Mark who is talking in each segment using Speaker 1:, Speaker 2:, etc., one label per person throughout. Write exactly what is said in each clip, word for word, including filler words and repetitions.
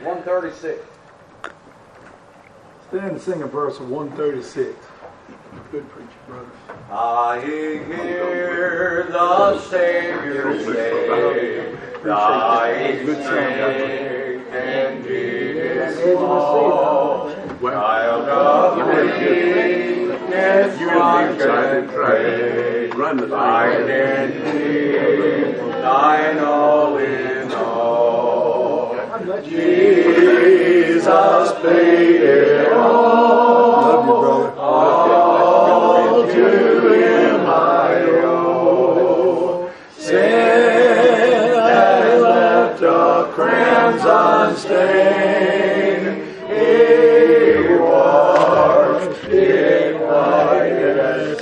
Speaker 1: one thirty-six.
Speaker 2: Stand and sing a verse of one thirty-six. Good preacher, brother.
Speaker 1: I hear the Savior say, Thy strength indeed is small. Child of weakness, drunken faith, find in thee thine all in all. Jesus paid it all.
Speaker 2: Love you, brother.
Speaker 1: All to him I owe. Sin has left a crimson stain. He washed it white as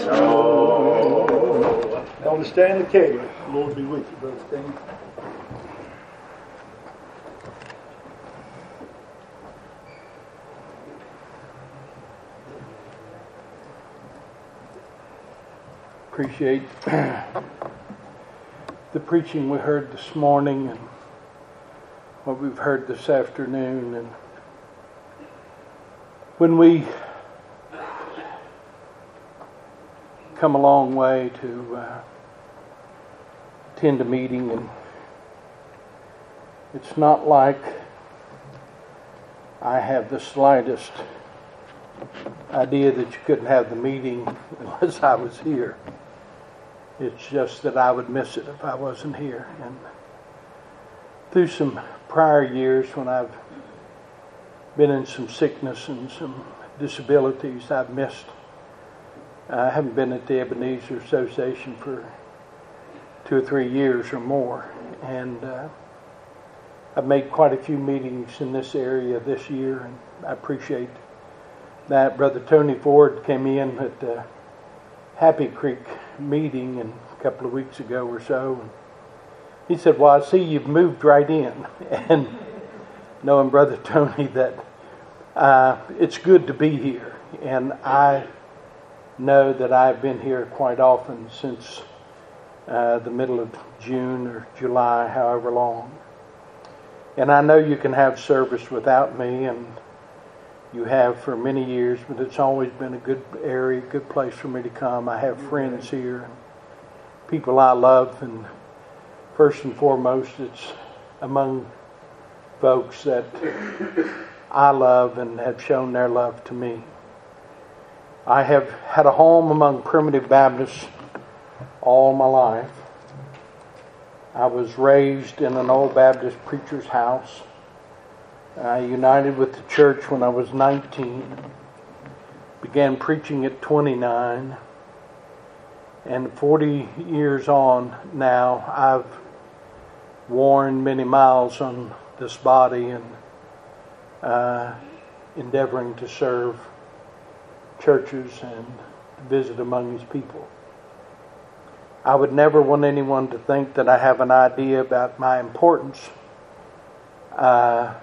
Speaker 1: snow.
Speaker 2: Elder Stanley Cagle. Lord be with you, brother Stanley.
Speaker 3: Appreciate the preaching we heard this morning and what we've heard this afternoon. And when we come a long way to uh, attend a meeting, and it's not like I have the slightest idea that you couldn't have the meeting unless I was here. It's just that I would miss it if I wasn't here. And through some prior years when I've been in some sickness and some disabilities, I've missed. I haven't been at the Ebenezer Association for two or three years or more. And uh, I've made quite a few meetings in this area this year, and I appreciate that. Brother Tony Ford came in at the Happy Creek meeting and a couple of weeks ago or so, and he said, well, I see you've moved right in. And knowing Brother Tony, that uh, it's good to be here, and I know that I've been here quite often since uh, the middle of June or July, however long. And I know you can have service without me, and you have for many years, but it's always been a good area, good place for me to come. I have friends here, and people I love, and first and foremost, it's among folks that I love and have shown their love to me. I have had a home among primitive Baptists all my life. I was raised in an old Baptist preacher's house. I united with the church when I was nineteen, began preaching at twenty-nine, and forty years on now, I've worn many miles on this body and uh, endeavoring to serve churches and visit among His people. I would never want anyone to think that I have an idea about my importance. Uh,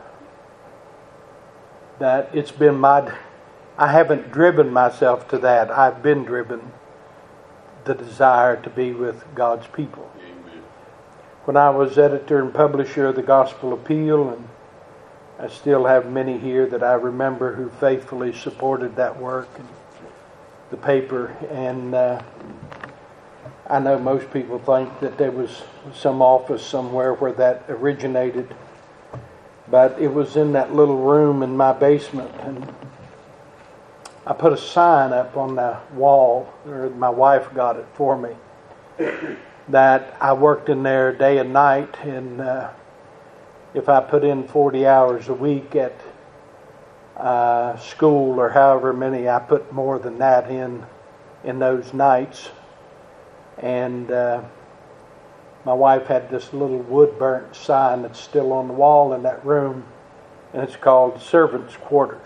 Speaker 3: that it's been my, I haven't driven myself to that. I've been driven the desire to be with God's people. Amen. When I was editor and publisher of the Gospel Appeal, and I still have many here that I remember who faithfully supported that work and the paper, and uh, I know most people think that there was some office somewhere where that originated. But it was in that little room in my basement, and I put a sign up on the wall, or my wife got it for me, that I worked in there day and night, and uh, if I put in forty hours a week at uh, school, or however many, I put more than that in in those nights. And uh, my wife had this little wood burnt sign that's still on the wall in that room, and it's called Servants' Quarters.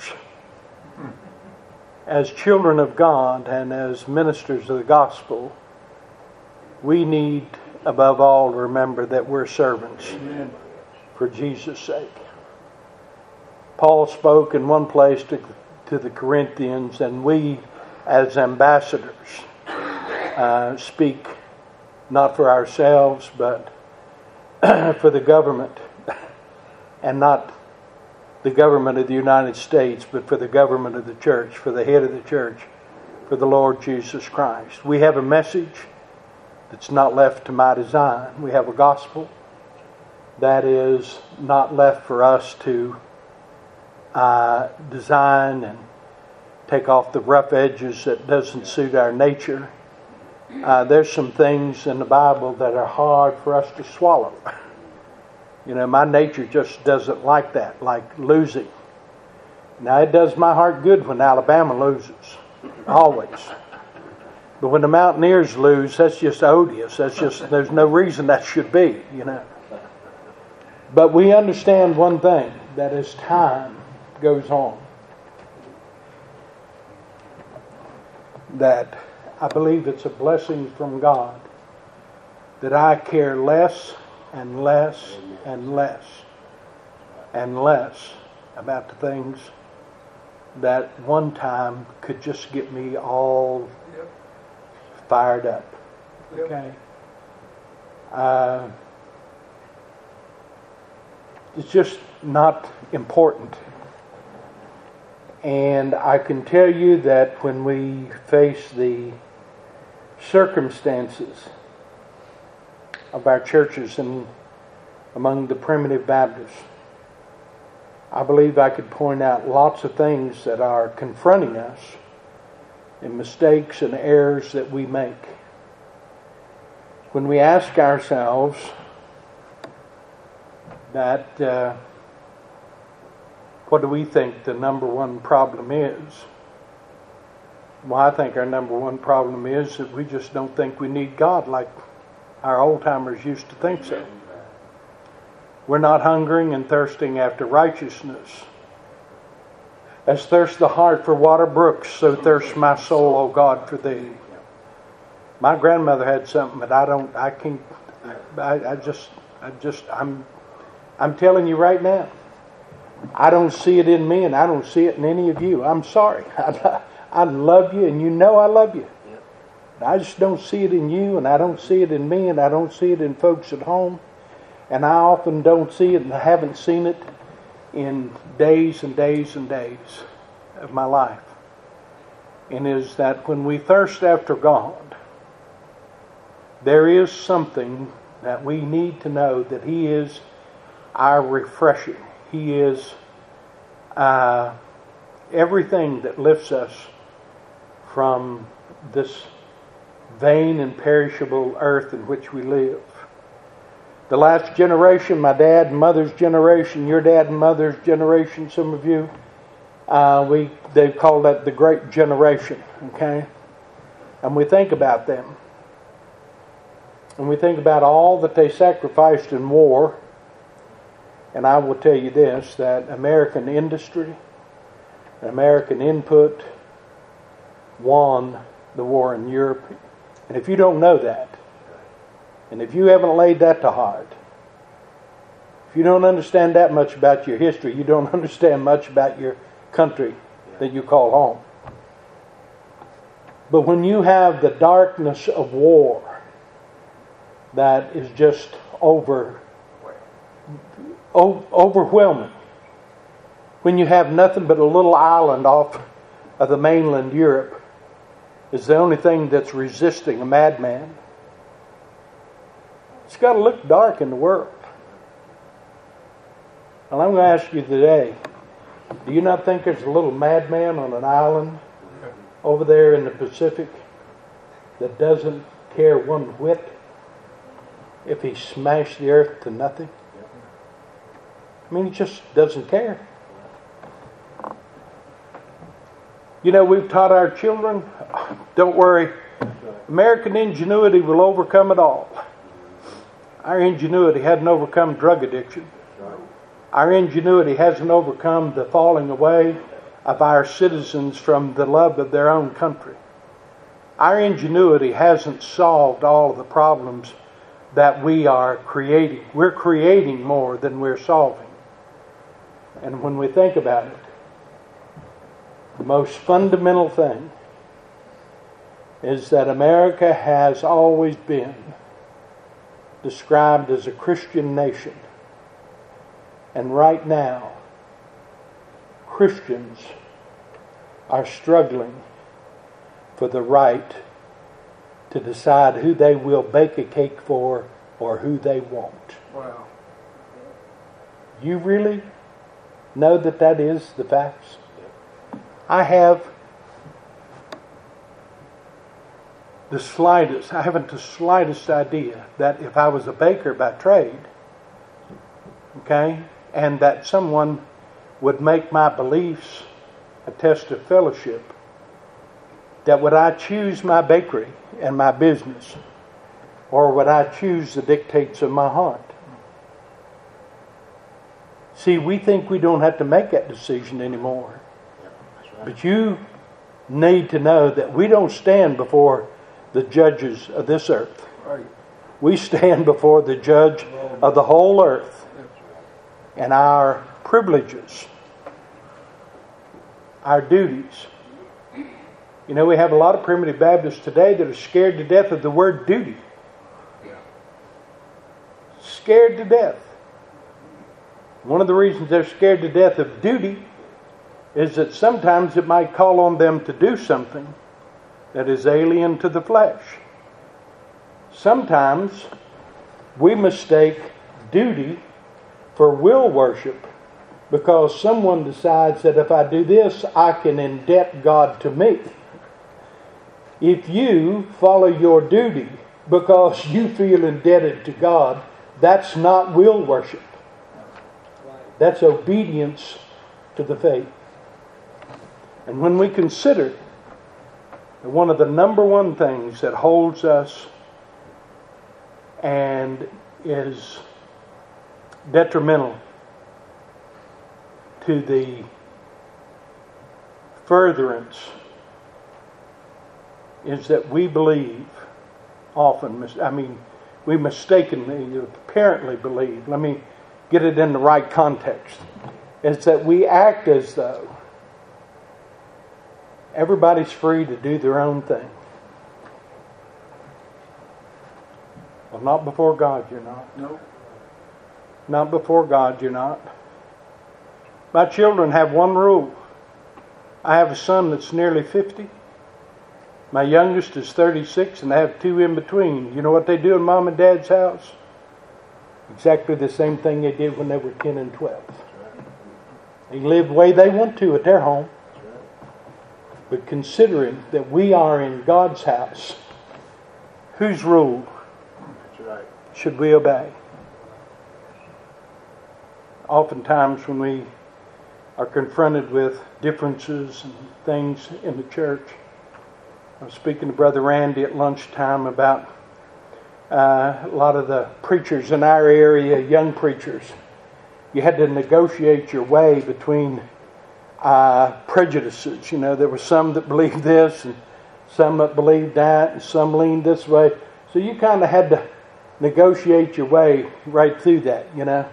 Speaker 3: As children of God and as ministers of the gospel, we need, above all, to remember that we're servants. Amen. For Jesus' sake. Paul spoke in one place to, to the Corinthians, and we, as ambassadors, uh, speak not for ourselves, but for the government, and not the government of the United States, but for the government of the church, for the head of the church, for the Lord Jesus Christ. We have a message that's not left to my design. We have a gospel that is not left for us to uh, design and take off the rough edges that doesn't suit our nature. Uh, there's some things in the Bible that are hard for us to swallow. You know, my nature just doesn't like that, like losing. Now, it does my heart good when Alabama loses, always. But when the Mountaineers lose, that's just odious. That's just, there's no reason that should be, you know. But we understand one thing, that as time goes on, that I believe it's a blessing from God that I care less and less and less and less about the things that one time could just get me all fired up. Okay? Uh, it's just not important. And I can tell you that when we face the circumstances of our churches and among the primitive Baptists, I believe I could point out lots of things that are confronting us and mistakes and errors that we make. When we ask ourselves that, uh, what do we think the number one problem is? Well, I think our number one problem is that we just don't think we need God like our old timers used to think so. We're not hungering and thirsting after righteousness. As thirsts the heart for water brooks, so thirsts my soul, O God, for thee. My grandmother had something, but I don't, I can't, I, I just, I just, I'm, I'm telling you right now, I don't see it in me and I don't see it in any of you. I'm sorry. I, I love you and you know I love you. I just don't see it in you and I don't see it in me and I don't see it in folks at home. And I often don't see it and I haven't seen it in days and days and days of my life. And is that when we thirst after God, there is something that we need to know, that He is our refreshing. He is uh, everything that lifts us from this vain and perishable earth in which we live. The last generation, my dad and mother's generation, your dad and mother's generation, some of you, uh, we they call that the Great Generation, okay? And we think about them. And we think about all that they sacrificed in war. And I will tell you this, that American industry, American input won the war in Europe. And if you don't know that, and if you haven't laid that to heart, if you don't understand that much about your history, you don't understand much about your country that you call home. But when you have the darkness of war that is just over, o- overwhelming, when you have nothing but a little island off of the mainland Europe is the only thing that's resisting a madman, it's got to look dark in the world. And I'm going to ask you today, do you not think there's a little madman on an island over there in the Pacific that doesn't care one whit if he smashed the earth to nothing? I mean, he just doesn't care. You know, we've taught our children, don't worry, American ingenuity will overcome it all. Our ingenuity hadn't overcome drug addiction. Our ingenuity hasn't overcome the falling away of our citizens from the love of their own country. Our ingenuity hasn't solved all of the problems that we are creating. We're creating more than we're solving. And when we think about it, the most fundamental thing is that America has always been described as a Christian nation. And right now, Christians are struggling for the right to decide who they will bake a cake for or who they won't.
Speaker 2: Wow.
Speaker 3: You really know that that is the facts? I have the slightest, I haven't the slightest idea that if I was a baker by trade, okay, and that someone would make my beliefs a test of fellowship, that would I choose my bakery and my business, or would I choose the dictates of my heart? See, we think we don't have to make that decision anymore. But you need to know that we don't stand before the judges of this earth.
Speaker 2: Right.
Speaker 3: We stand before the judge of the whole earth. And our privileges, our duties. You know, we have a lot of primitive Baptists today that are scared to death of the word duty. Scared to death. One of the reasons they're scared to death of duty is that sometimes it might call on them to do something that is alien to the flesh. Sometimes we mistake duty for will worship because someone decides that if I do this, I can indebt God to me. If you follow your duty because you feel indebted to God, that's not will worship. That's obedience to the faith. And when we consider that one of the number one things that holds us and is detrimental to the furtherance is that we believe often, I mean, we mistakenly, apparently believe, let me get it in the right context, is that we act as though everybody's free to do their own thing. Well, not before God, you're not.
Speaker 2: No.
Speaker 3: Not before God, you're not. My children have one rule. I have a son that's nearly fifty. My youngest is thirty-six, and I have two in between. You know what they do in Mom and Dad's house? Exactly the same thing they did when they were ten and twelve. They live the way they want to at their home. But considering that we are in God's house, whose rule should we obey? Oftentimes when we are confronted with differences and things in the church, I was speaking to Brother Randy at lunchtime about uh, a lot of the preachers in our area, young preachers. You had to negotiate your way between uh, prejudices. You know, there were some that believed this and some that believed that and some leaned this way. So you kind of had to negotiate your way right through that, you know.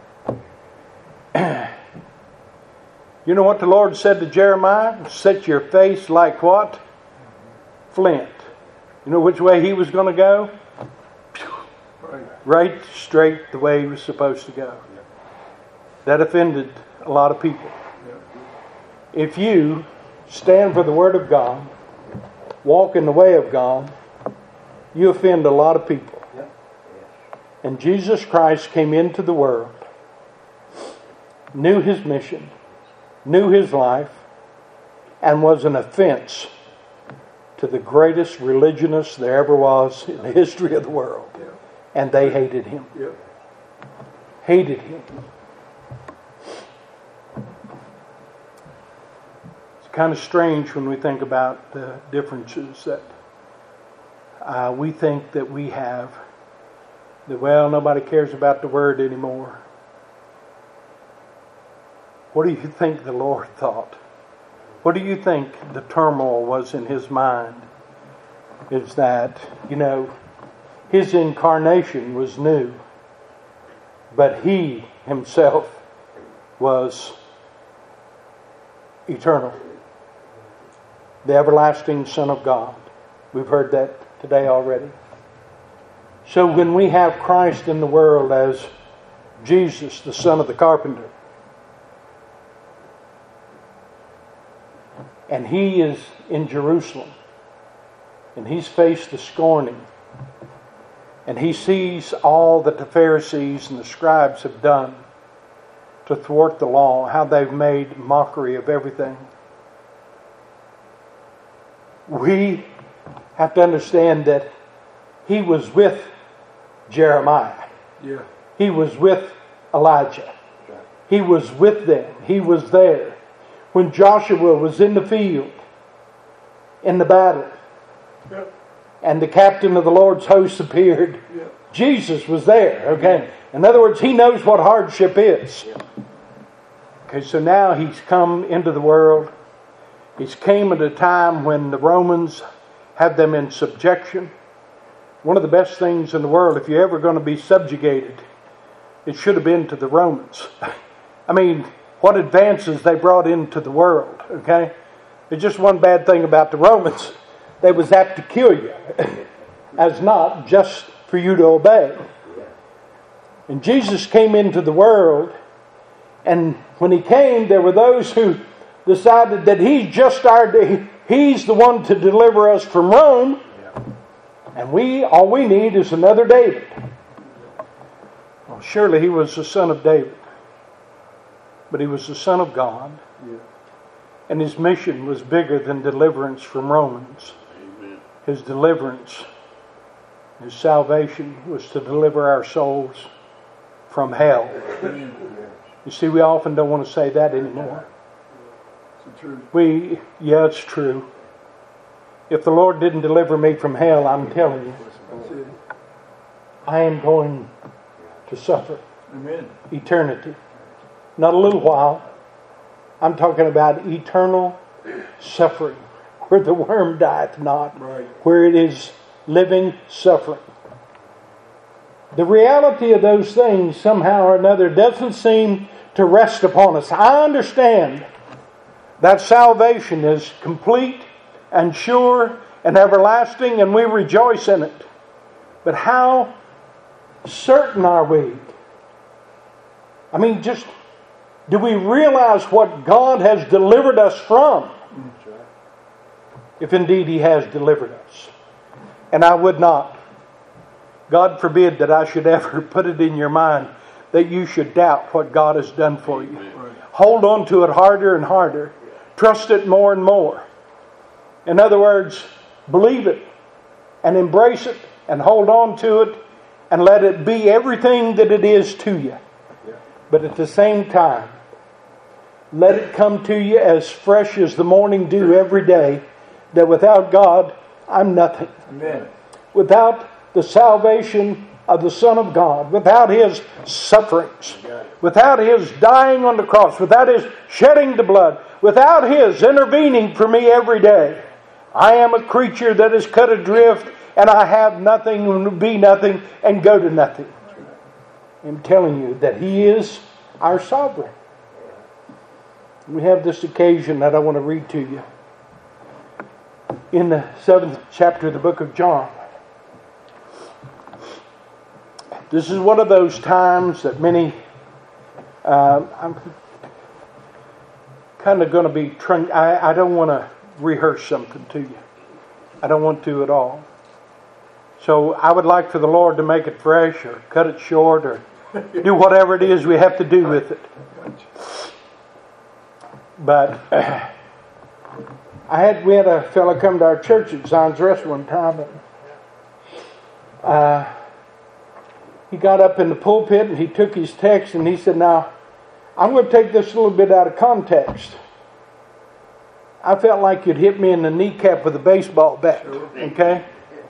Speaker 3: You know what the Lord said to Jeremiah? Set your face like what? Flint. You know which way he was going to go? Right straight the way he was supposed to go. That offended a lot of people. If you stand for the Word of God, walk in the way of God, you offend a lot of people. And Jesus Christ came into the world, knew His mission, knew His life, and was an offense to the greatest religionist there ever was in the history of the world. And they hated Him. Hated Him. It's kind of strange when we think about the differences that uh, we think that we have. That, well, nobody cares about the Word anymore. What do you think the Lord thought? What do you think the turmoil was in His mind? Is that, you know, His incarnation was new, but He Himself was eternal. The everlasting Son of God. We've heard that today already. So when we have Christ in the world as Jesus, the son of the carpenter, And he is in Jerusalem. And he's faced the scorning. And he sees all that the Pharisees and the scribes have done to thwart the law, how they've made mockery of everything. We have to understand that he was with Jeremiah.
Speaker 2: Yeah.
Speaker 3: He was with Elijah. He was with them. He was there. When Joshua was in the field, in the battle,
Speaker 2: Yep.
Speaker 3: and the captain of the Lord's host appeared,
Speaker 2: Yep.
Speaker 3: Jesus was there. Okay. In other words, he knows what hardship is. Okay, so now he's come into the world. He's came at a time when the Romans had them in subjection. One of the best things in the world, if you're ever going to be subjugated, it should have been to the Romans. I mean, what advances they brought into the world, okay? There's just one bad thing about the Romans. They was apt to kill you, as not just for you to obey. And Jesus came into the world, and when he came, there were those who decided that he's just our, he's the one to deliver us from Rome, and we, all we need is another David. Well, surely he was the son of David, but he was the son of God, and his mission was bigger than deliverance from Romans. His deliverance, his salvation was to deliver our souls from hell. You see, we often don't want to say that anymore. We, yeah, it's true. If the Lord didn't deliver me from hell, I'm telling you, I am going to suffer
Speaker 2: Amen.
Speaker 3: eternity. Not a little while. I'm talking about eternal suffering, where the worm dieth not,
Speaker 2: Right.
Speaker 3: where it is living suffering. The reality of those things, somehow or another, doesn't seem to rest upon us. I understand that salvation is complete and sure and everlasting, and we rejoice in it. But how certain are we? I mean, just, do we realize what God has delivered us from? If indeed he has delivered us. And I would not, God forbid that I should ever put it in your mind that you should doubt what God has done for you.
Speaker 2: Right.
Speaker 3: Hold on to it harder and harder. Trust it more and more. In other words, believe it and embrace it and hold on to it and let it be everything that it is to you. But at the same time, let it come to you as fresh as the morning dew every day, that without God, I'm nothing.
Speaker 2: Amen.
Speaker 3: Without the salvation of the Son of God, without His sufferings, without His dying on the cross, without His shedding the blood, without His intervening for me every day, I am a creature that is cut adrift, and I have nothing, and be nothing, and go to nothing. I'm telling you that He is our sovereign. We have this occasion that I want to read to you. In the seventh chapter of the book of John. This is one of those times that many, uh, I'm kind of going to be trying, I, I don't want to rehearse something to you. I don't want to at all. So I would like for the Lord to make it fresh or cut it short or do whatever it is we have to do with it. But uh, I had we had a fellow come to our church at Zion's Rest one time, and uh, he got up in the pulpit and he took his text and he said, "Now, I'm going to take this a little bit out of context. I felt like you'd hit me in the kneecap with a baseball bat." Okay?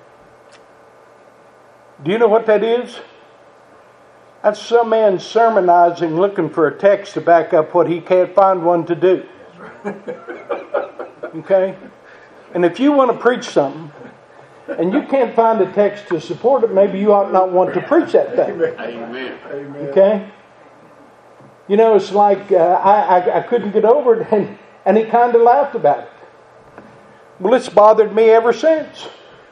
Speaker 3: Do you know what that is? That's some man sermonizing, looking for a text to back up what he can't find one to do. Okay? And if you want to preach something, and you can't find a text to support it, maybe you ought not want to preach that thing.
Speaker 1: Amen.
Speaker 3: Okay? You know, it's like uh, I, I, I couldn't get over it, and, and he kind of laughed about it. Well, it's bothered me ever since.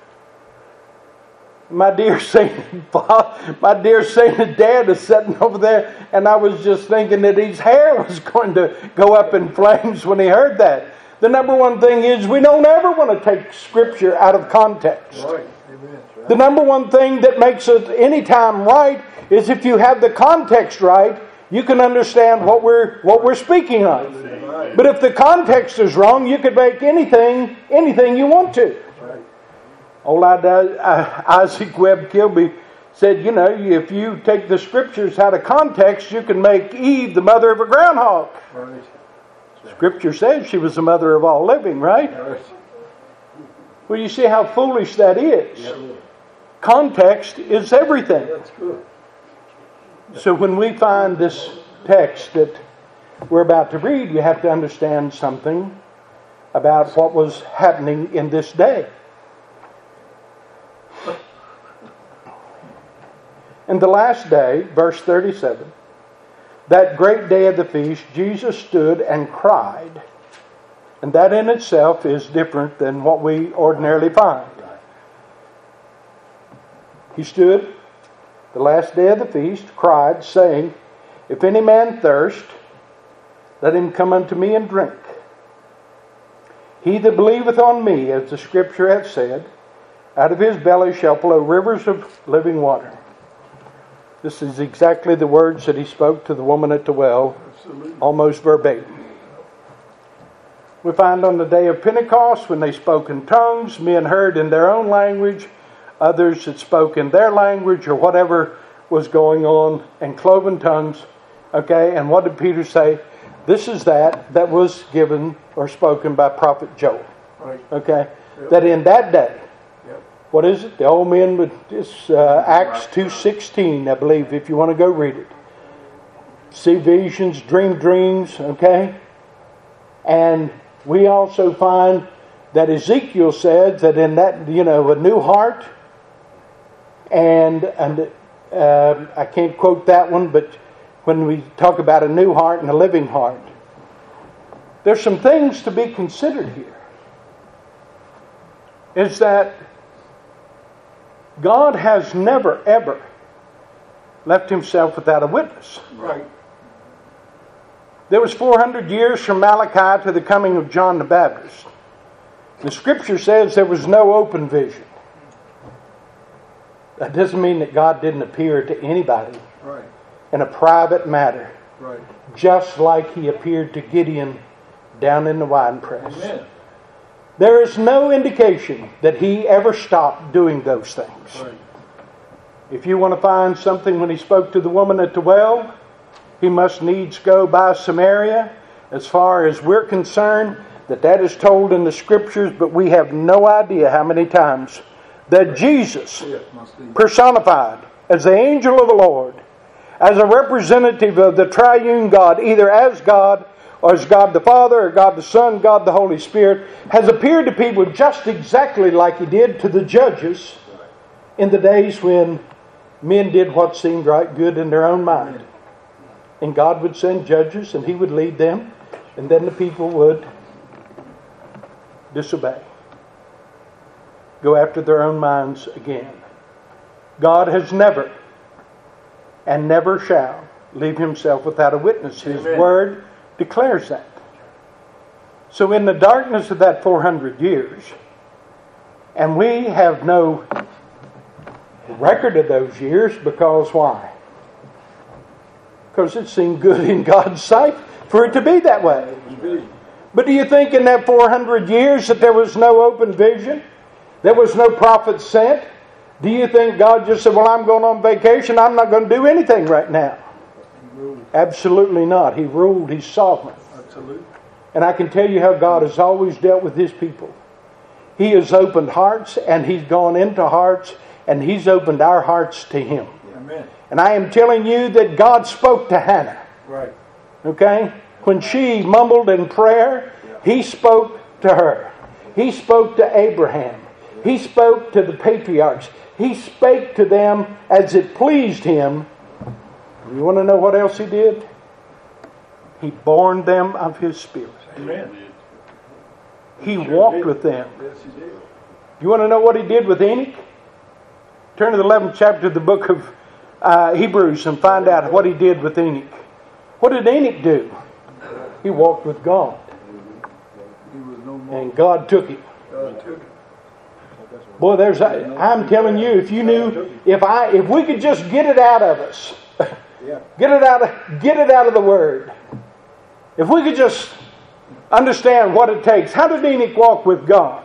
Speaker 3: My dear saint, my dear sainted dad is sitting over there, and I was just thinking that his hair was going to go up in flames when he heard that. The number one thing is we don't ever want to take Scripture out of context.
Speaker 2: Right. Amen. Right.
Speaker 3: The number one thing that makes it any time right is if you have the context right, you can understand what we're what we're speaking of.
Speaker 2: Right.
Speaker 3: But if the context is wrong, you could make anything anything you want to.
Speaker 2: Right.
Speaker 3: Old Isaac Webb Kilby said, you know, if you take the Scriptures out of context, you can make Eve the mother of a groundhog.
Speaker 2: Right.
Speaker 3: Scripture says she was the mother of all living, right?
Speaker 2: Right.
Speaker 3: Well, you see how foolish that is.
Speaker 2: Yeah.
Speaker 3: Context is everything.
Speaker 2: That's good.
Speaker 3: So when we find this text that we're about to read, you have to understand something about what was happening in this day. In the last day, verse thirty-seven, that great day of the feast, Jesus stood and cried. And that in itself is different than what we ordinarily find. He stood the last day of the feast, cried, saying, If any man thirst, let him come unto me and drink. He that believeth on me, as the Scripture hath said, out of his belly shall flow rivers of living water. This is exactly the words that he spoke to the woman at the well,
Speaker 2: Absolutely.
Speaker 3: almost verbatim. We find on the day of Pentecost, when they spoke in tongues, men heard in their own language, others that spoke in their language or whatever was going on, and cloven tongues. Okay, and what did Peter say? This is that that was given or spoken by Prophet Joel.
Speaker 2: Right.
Speaker 3: Okay,
Speaker 2: Yep.
Speaker 3: that in that day,
Speaker 2: Yep.
Speaker 3: what is it? The old men would, it's uh, Acts two sixteen, I believe, if you want to go read it. See visions, dream dreams, okay? And we also find that Ezekiel said that in that, you know, a new heart, and, and uh, I can't quote that one, but when we talk about a new heart and a living heart, there's some things to be considered here. Is that God has never, ever left himself without a witness.
Speaker 2: Right.
Speaker 3: There was four hundred years from Malachi to the coming of John the Baptist. The Scripture says there was no open vision. That doesn't mean that God didn't appear to anybody
Speaker 2: Right.
Speaker 3: in a private matter,
Speaker 2: Right.
Speaker 3: just like he appeared to Gideon down in the wine press.
Speaker 2: Amen.
Speaker 3: There is no indication that he ever stopped doing those things.
Speaker 2: Right.
Speaker 3: If you want to find something when he spoke to the woman at the well, he must needs go by Samaria. As far as we're concerned, that that is told in the Scriptures, but we have no idea how many times that Jesus
Speaker 2: Yeah, must be.
Speaker 3: personified as the angel of the Lord, as a representative of the triune God, either as God or as God the Father or God the Son, God the Holy Spirit, has appeared to people just exactly like he did to the judges in the days when men did what seemed right good in their own mind. And God would send judges and he would lead them, and then the people would disobey. Go after their own minds again. God has never and never shall leave himself without a witness. His
Speaker 2: Amen.
Speaker 3: word declares that. So in the darkness of that four hundred years, and we have no record of those years, because why? Because it seemed good in God's sight for it to be that way. But do you think in that four hundred years that there was no open vision? There was no prophet sent? Do you think God just said, well, I'm going on vacation, I'm not going to do anything right now? Absolutely not. He ruled, he's sovereign.
Speaker 2: Absolutely.
Speaker 3: And I can tell you how God has always dealt with his people. He has opened hearts, and he's gone into hearts, and he's opened our hearts to him.
Speaker 2: Amen.
Speaker 3: And I am telling you that God spoke to Hannah.
Speaker 2: Right.
Speaker 3: Okay? When she mumbled in prayer, he spoke to her. He spoke to Abraham. He spoke to the patriarchs. He spake to them as it pleased him. You want to know what else he did? He born them of his Spirit.
Speaker 2: Amen.
Speaker 3: He walked with them.
Speaker 2: Yes, he did.
Speaker 3: You want to know what he did with Enoch? Turn to the eleventh chapter of the book of uh, Hebrews and find out what he did with Enoch. What did Enoch do? He walked with God.
Speaker 2: He was
Speaker 3: And God took him.
Speaker 2: God took it.
Speaker 3: Boy, there's, I'm telling you, if you knew, if I, if we could just get it out of us, get it out of, get it out of the Word. If we could just understand what it takes. How did Enoch walk with God?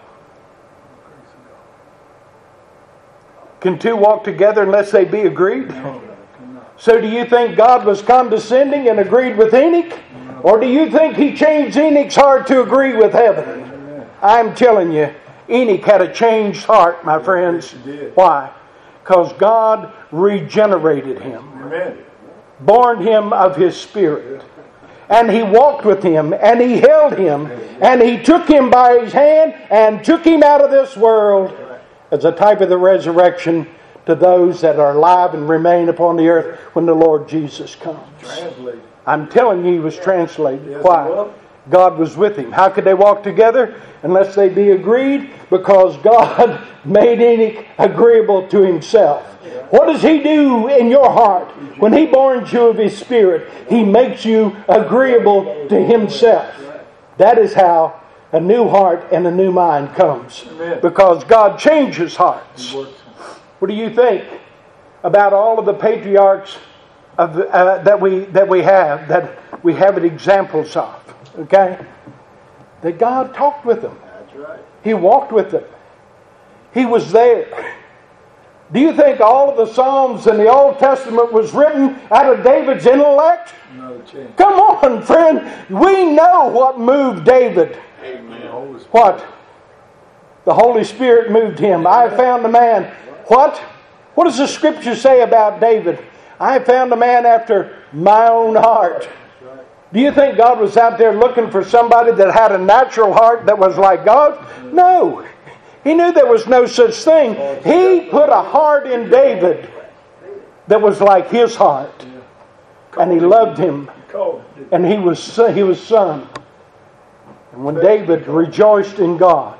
Speaker 3: Can two walk together unless they be agreed? So do you think God was condescending and agreed with Enoch? Or do you think He changed Enoch's heart to agree with heaven? I'm telling you, Enoch had a changed heart, my friends. Why? Because God regenerated him.
Speaker 2: Amen.
Speaker 3: Born him of His Spirit. And He walked with him, and He held him, and He took him by His hand and took him out of this world as a type of the resurrection to those that are alive and remain upon the earth when the Lord Jesus comes.
Speaker 2: Translated.
Speaker 3: I'm telling you, He was translated.
Speaker 2: Yes,
Speaker 3: Why?
Speaker 2: well.
Speaker 3: God was with him. How could they walk together unless they be agreed? Because God made Enoch agreeable to Himself. What does He do in your heart? When He borns you of His Spirit, He makes you agreeable to Himself. That is how a new heart and a new mind comes.
Speaker 2: Amen.
Speaker 3: Because God changes hearts. What do you think about all of the patriarchs of the, uh, that we that we have that we have examples of? Okay, that God talked with them.
Speaker 2: That's right.
Speaker 3: He walked with them. He was there. Do you think all of the Psalms in the Old Testament was written out of David's intellect?
Speaker 2: Another chance.
Speaker 3: Come on, friend. We know what moved David.
Speaker 2: Amen.
Speaker 3: What? The Holy Spirit moved him. I found a man. What? What does the Scripture say about David? I found a man after my own heart. Do you think God was out there looking for somebody that had a natural heart that was like God? No. He knew there was no such thing. He put a heart in David that was like His heart. And He loved him. And he was he was son. And when David rejoiced in God,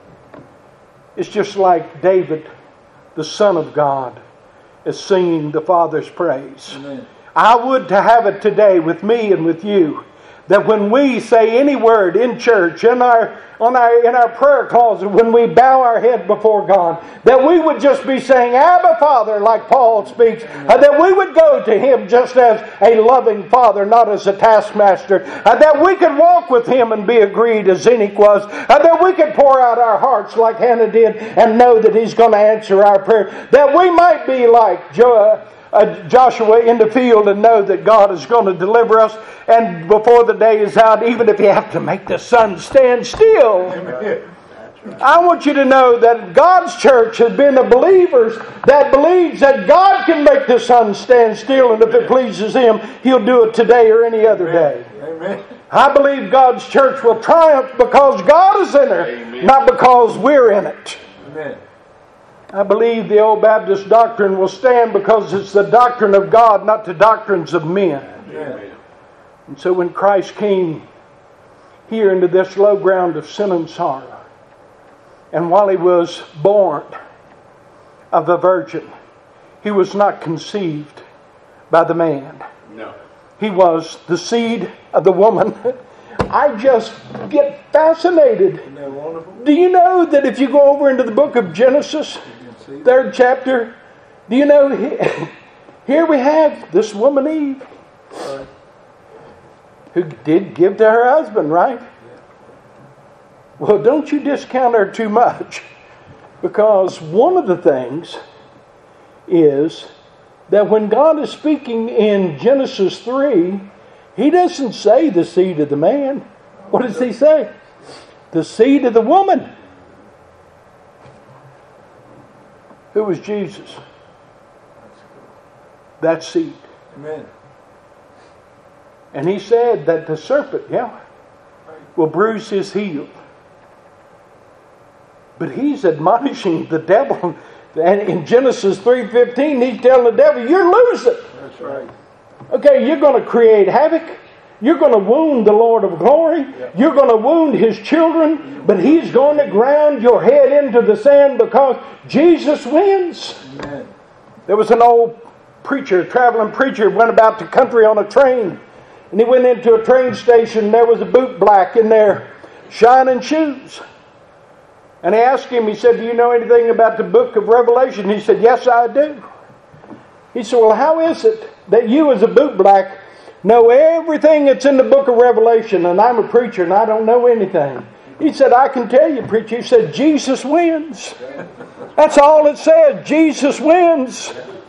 Speaker 3: it's just like David, the Son of God, is singing the Father's praise.
Speaker 2: Amen.
Speaker 3: I would to have it today with me and with you, that when we say any word in church, in our on our in our prayer closet, when we bow our head before God, that we would just be saying, Abba, Father, like Paul speaks, uh, that we would go to Him just as a loving Father, not as a taskmaster, uh, that we could walk with Him and be agreed as Enoch was, uh, that we could pour out our hearts like Hannah did and know that He's going to answer our prayer, that we might be like Joe. Uh, Joshua in the field and know that God is going to deliver us, and before the day is out, even if you have to make the sun stand still.
Speaker 2: Amen.
Speaker 3: I want you to know that God's church has been of believers that believes that God can make the sun stand still, and if it pleases Him, He'll do it today or any other day.
Speaker 2: Amen.
Speaker 3: I believe God's church will triumph because God is in her,
Speaker 1: Amen.
Speaker 3: not because we're in it.
Speaker 2: Amen.
Speaker 3: I believe the old Baptist doctrine will stand because it's the doctrine of God, not the doctrines of men.
Speaker 2: Amen.
Speaker 3: And so when Christ came here into this low ground of sin and sorrow, and while He was born of a virgin, He was not conceived by the man.
Speaker 1: No.
Speaker 3: He was the seed of the woman. I just get fascinated.
Speaker 2: Isn't that wonderful?
Speaker 3: Do you know that if you go over into the book of Genesis, third chapter, do you know here we have this woman Eve, who did give to her husband, right? Well, don't you discount her too much, because one of the things is that when God is speaking in Genesis three, He doesn't say the seed of the man. What does He say? The seed of the woman. Who was Jesus? That seed.
Speaker 2: Amen.
Speaker 3: And He said that the serpent, yeah, will bruise his heel. But He's admonishing the devil. And in Genesis three fifteen, He's telling the devil, you're losing.
Speaker 2: That's right.
Speaker 3: Okay, you're going to create havoc. You're going to wound the Lord of glory. Yep. You're going to wound His children. But He's going to ground your head into the sand because Jesus wins.
Speaker 2: Amen.
Speaker 3: There was an old preacher, a traveling preacher, went about the country on a train. And he went into a train station and there was a boot black in there shining shoes. And he asked him, he said, do you know anything about the book of Revelation? He said, yes, I do. He said, well, how is it that you as a bootblack know everything that's in the book of Revelation, and I'm a preacher and I don't know anything? He said, I can tell you, preacher. He said, Jesus wins. That's all it says. Jesus wins.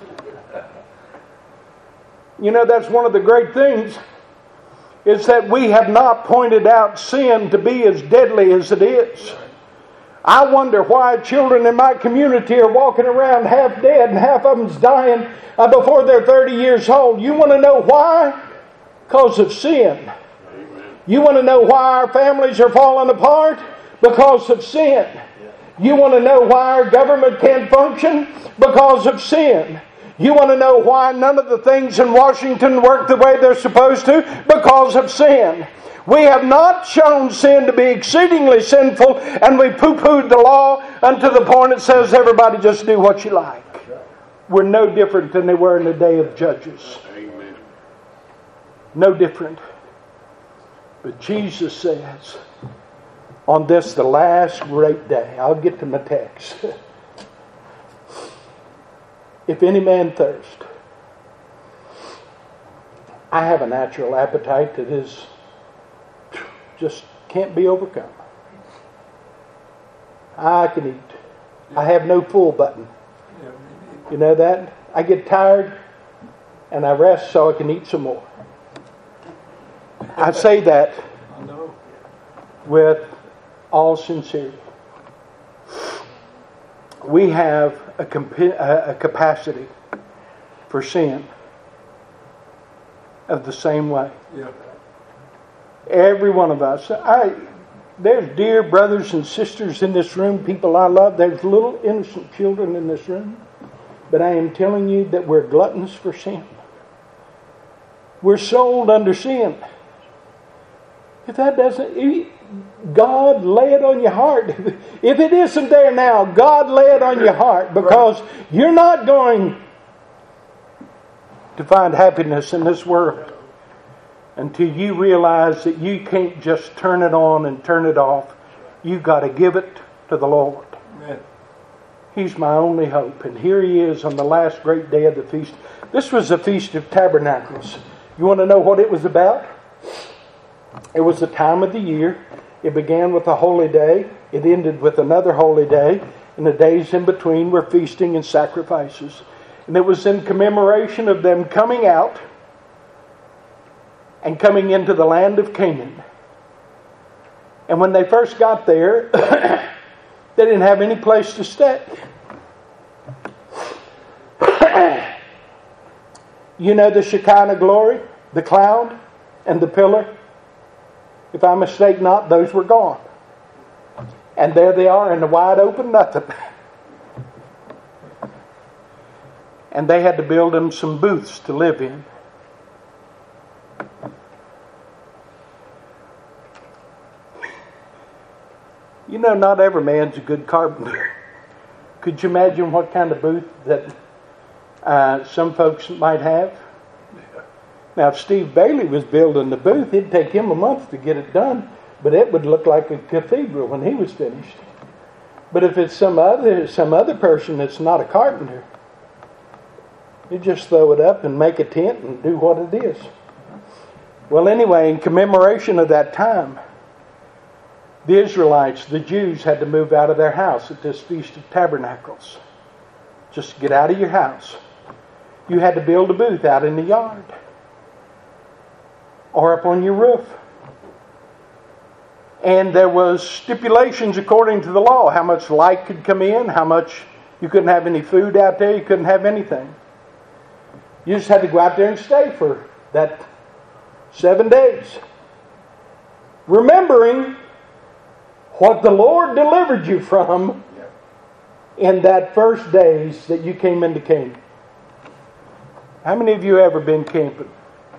Speaker 3: You know, that's one of the great things, is that we have not pointed out sin to be as deadly as it is. I wonder why children in my community are walking around half dead and half of them's dying uh, before they're thirty years old. You want to know why? Because of sin. Amen. You want to know why our families are falling apart? Because of sin. You want to know why our government can't function? Because of sin. You want to know why none of the things in Washington work the way they're supposed to? Because of sin. We have not shown sin to be exceedingly sinful, and we poo-pooed the law unto the point it says everybody just do what you like. We're no different than they were in the day of Judges. Amen. No different. But Jesus says, on this, the last great day, I'll get to my text. If any man thirst, I have a natural appetite that is just can't be overcome. I can eat. I have no full button. You know that? I get tired and I rest so I can eat some more. I say that with all sincerity. We have a, comp- a capacity for sin of the same way. Yeah. Every one of us. I, there's dear brothers and sisters in this room, people I love. There's little innocent children in this room. But I am telling you that we're gluttons for sin. We're sold under sin. If that doesn't... God, lay it on your heart. If it isn't there now, God, lay it on your heart, because you're not going to find happiness in this world until you realize that you can't just turn it on and turn it off. You've got to give it to the Lord. Amen. He's my only hope. And here He is on the last great day of the feast. This was the Feast of Tabernacles. You want to know what it was about? It was the time of the year. It began with a holy day. It ended with another holy day. And the days in between were feasting and sacrifices. And it was in commemoration of them coming out and coming into the land of Canaan. And when they first got there, they didn't have any place to stay. You know the Shekinah glory, the cloud, and the pillar? If I mistake not, those were gone. And there they are in the wide open nothing. And they had to build them some booths to live in. You know, not every man's a good carpenter. Could you imagine what kind of booth that uh, some folks might have? Now, if Steve Bailey was building the booth, it'd take him a month to get it done, but it would look like a cathedral when he was finished. But if it's some other some other person that's not a carpenter, you just throw it up and make a tent and do what it is. Well, anyway, in commemoration of that time, the Israelites, the Jews, had to move out of their house at this Feast of Tabernacles. Just get out of your house. You had to build a booth out in the yard or up on your roof. And there was stipulations according to the law, how much light could come in, how much you couldn't have any food out there, you couldn't have anything. You just had to go out there and stay for that seven days. Remembering what the Lord delivered you from in that first days that you came into Canaan. How many of you ever been camping?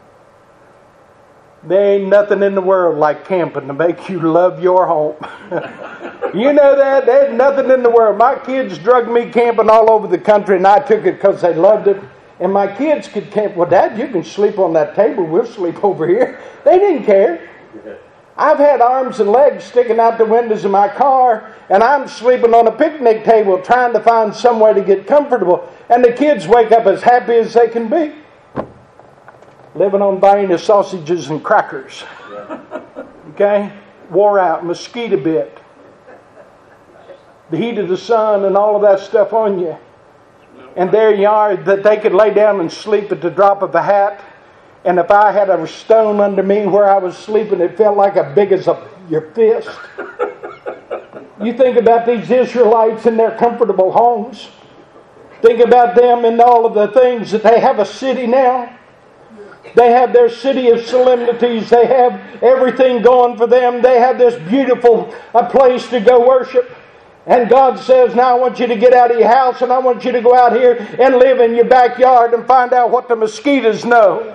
Speaker 3: There ain't nothing in the world like camping to make you love your home. You know that? There's nothing in the world. My kids drug me camping all over the country, and I took it because they loved it. And my kids could camp. Well, Dad, you can sleep on that table. We'll sleep over here. They didn't care. I've had arms and legs sticking out the windows of my car, and I'm sleeping on a picnic table trying to find somewhere to get comfortable, and the kids wake up as happy as they can be, living on Vienna sausages and crackers. Okay? Wore out, mosquito bit, the heat of the sun and all of that stuff on you. And there you are, that they could lay down and sleep at the drop of a hat. And if I had a stone under me where I was sleeping, it felt like as big as a, your fist. You think about these Israelites in their comfortable homes. Think about them and all of the things that they have a city now. They have their city of solemnities. They have everything going for them. They have this beautiful uh, place to go worship. And God says, now I want you to get out of your house and I want you to go out here and live in your backyard and find out what the mosquitoes know.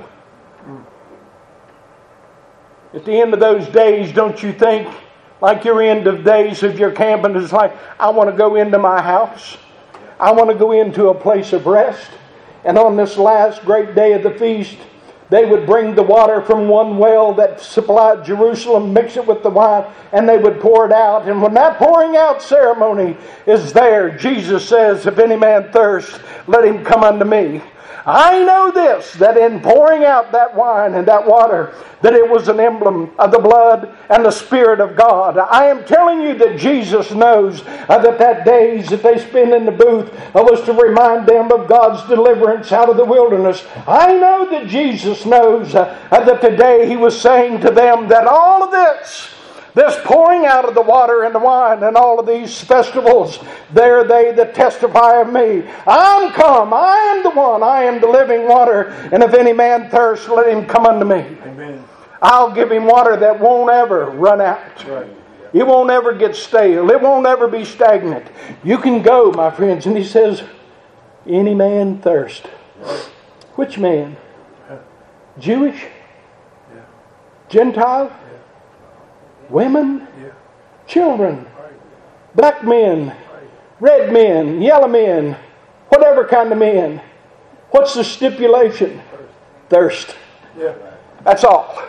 Speaker 3: At the end of those days, don't you think, like your end of days of your camping is like, I want to go into my house. I want to go into a place of rest. And on this last great day of the feast, they would bring the water from one well that supplied Jerusalem, mix it with the wine, and they would pour it out. And when that pouring out ceremony is there, Jesus says, if any man thirst, let him come unto me. I know this, that in pouring out that wine and that water, that it was an emblem of the blood and the Spirit of God. I am telling you that Jesus knows uh, that that days that they spend in the booth uh, was to remind them of God's deliverance out of the wilderness. I know that Jesus knows uh, uh, that today He was saying to them that all of this, this pouring out of the water and the wine and all of these festivals, they're they that testify of me. I'm come, I am the one, I am the living water, and if any man thirst, let him come unto me.
Speaker 2: Amen.
Speaker 3: I'll give him water that won't ever run out.
Speaker 2: Right.
Speaker 3: It won't ever get stale. It won't ever be stagnant. You can go, my friends. And He says, any man thirst. Which man? Jewish?
Speaker 2: Yeah.
Speaker 3: Gentile?
Speaker 2: Yeah.
Speaker 3: Women?
Speaker 2: Yeah.
Speaker 3: Children?
Speaker 2: Right.
Speaker 3: Black men?
Speaker 2: Right.
Speaker 3: Red men? Yellow men? Whatever kind of men. What's the stipulation? Thirst.
Speaker 2: Yeah.
Speaker 3: That's all.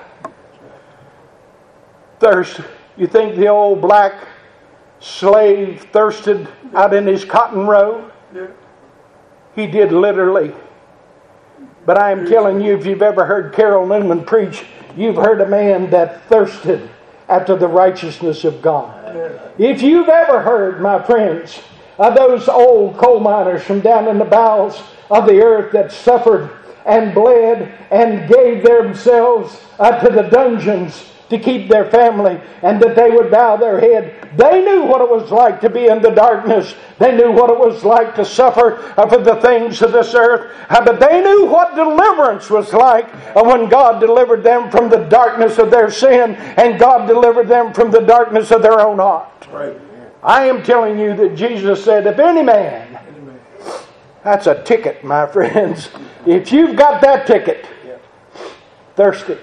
Speaker 3: Thirst. You think the old black slave thirsted out in his cotton row?
Speaker 2: Yeah.
Speaker 3: He did literally. But I am telling you, if you've ever heard Carol Newman preach, you've heard a man that thirsted after the righteousness of God.
Speaker 2: Yeah.
Speaker 3: If you've ever heard, my friends, of those old coal miners from down in the bowels of the earth that suffered and bled and gave themselves uh, to the dungeons to keep their family, and that they would bow their head. They knew what it was like to be in the darkness. They knew what it was like to suffer uh, for the things of this earth. Uh, but they knew what deliverance was like uh, when God delivered them from the darkness of their sin, and God delivered them from the darkness of their own heart.
Speaker 2: Right.
Speaker 3: I am telling you that Jesus said, if any man, that's a ticket, my friends. If you've got that ticket, thirsty,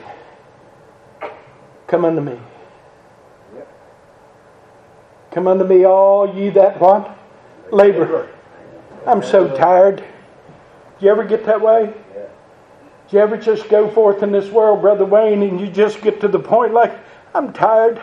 Speaker 3: come unto me. Come unto me, all ye that what? Labor. I'm so tired. Do you ever get that way? Do you ever just go forth in this world, Brother Wayne, and you just get to the point like, I'm tired.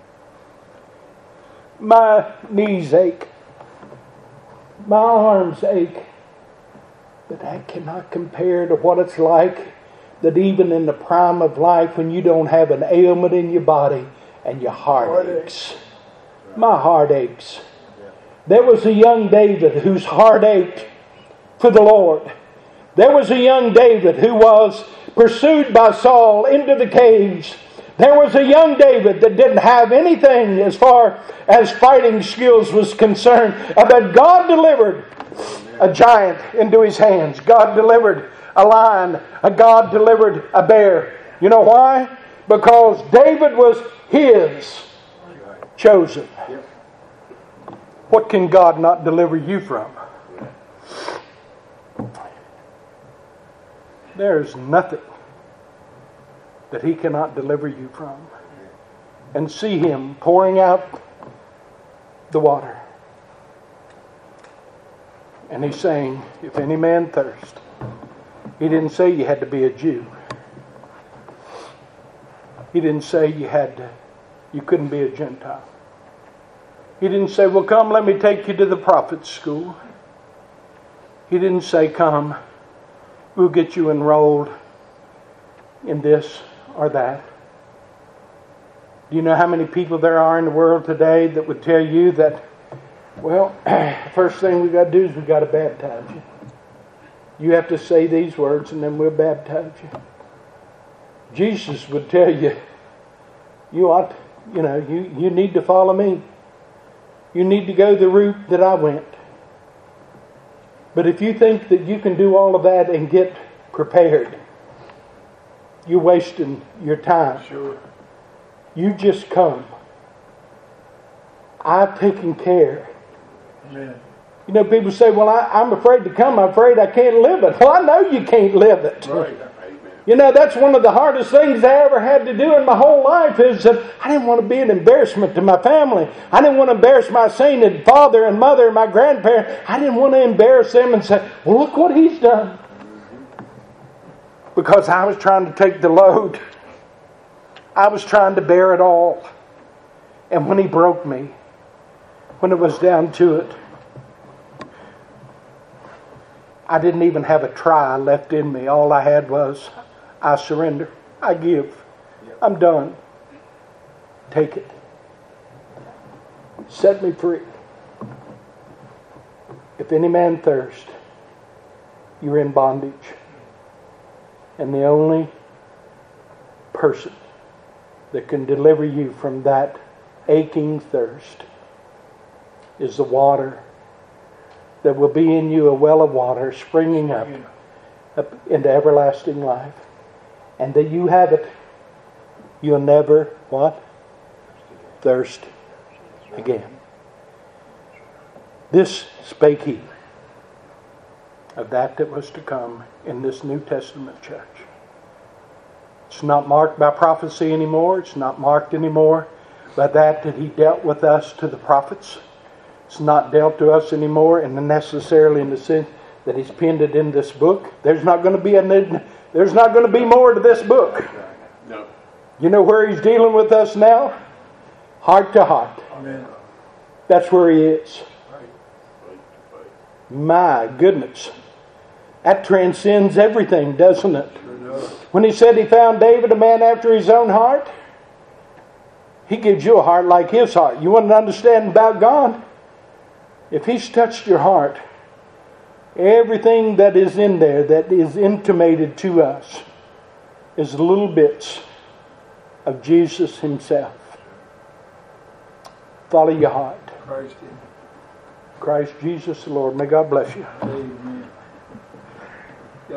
Speaker 3: My knees ache. My arms ache. But that cannot compare to what it's like that even in the prime of life, when you don't have an ailment in your body and your heart aches. My heart aches. There was a young David whose heart ached for the Lord. There was a young David who was pursued by Saul into the caves. There was a young David that didn't have anything as far as fighting skills was concerned. But God delivered a giant into his hands. God delivered a lion. God delivered a bear. You know why? Because David was His chosen. What can God not deliver you from? There's nothing that He cannot deliver you from. And see Him pouring out the water. And He's saying, if any man thirst. He didn't say you had to be a Jew. He didn't say you had to you couldn't be a Gentile. He didn't say, well, come, let me take you to the prophet's school. He didn't say, come, we'll get you enrolled in this or that. Do you know how many people there are in the world today that would tell you that, well, first thing we got to do is we got to baptize you. You have to say these words and then we'll baptize you. Jesus would tell you, you ought, you know, you, you need to follow me. You need to go the route that I went. But if you think that you can do all of that and get prepared, you're wasting your time.
Speaker 2: Sure.
Speaker 3: You just come. I've taken care.
Speaker 2: Amen.
Speaker 3: You know, people say, well, I, I'm afraid to come. I'm afraid I can't live it. Well, I know you can't live it.
Speaker 2: Right.
Speaker 3: You know, that's one of the hardest things I ever had to do in my whole life is that I didn't want to be an embarrassment to my family. I didn't want to embarrass my sainted father and mother and my grandparents. I didn't want to embarrass them and say, well, look what he's done. Because I was trying to take the load. I was trying to bear it all. And when he broke me, when it was down to it, I didn't even have a try left in me. All I had was, I surrender. I give. I'm done. Take it. Set me free. If any man thirst, you're in bondage. And the only person that can deliver you from that aching thirst is the water that will be in you, a well of water springing up, up into everlasting life. And that you have it, you'll never, what? Thirst again. This spake he of that that was to come in this New Testament church. It's not marked by prophecy anymore. It's not marked anymore by that that he dealt with us to the prophets. It's not dealt to us anymore and necessarily in the sense that he's penned it in this book. There's not going to be a there's not going to be more to this book.
Speaker 2: No.
Speaker 3: You know where he's dealing with us now? Heart to heart.
Speaker 2: Amen.
Speaker 3: That's where he is. My goodness. That transcends everything, doesn't it? When he said he found David a man after his own heart, he gives you a heart like his heart. You want to understand about God? If he's touched your heart, everything that is in there that is intimated to us is little bits of Jesus himself. Follow your heart.
Speaker 2: Christ.
Speaker 3: Christ Jesus the Lord. May God bless you.
Speaker 2: Amen.